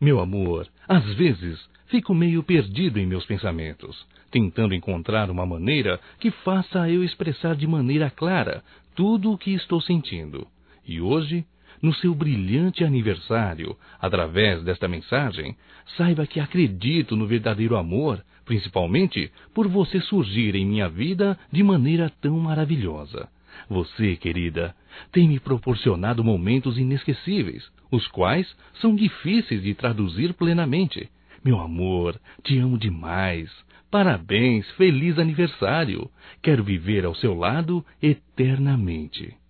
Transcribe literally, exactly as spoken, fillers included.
Meu amor, às vezes fico meio perdido em meus pensamentos, tentando encontrar uma maneira que faça eu expressar de maneira clara tudo o que estou sentindo. E hoje, no seu brilhante aniversário, através desta mensagem, saiba que acredito no verdadeiro amor, principalmente por você surgir em minha vida de maneira tão maravilhosa. Você, querida, tem me proporcionado momentos inesquecíveis, os quais são difíceis de traduzir plenamente. Meu amor, te amo demais. Parabéns, feliz aniversário. Quero viver ao seu lado eternamente.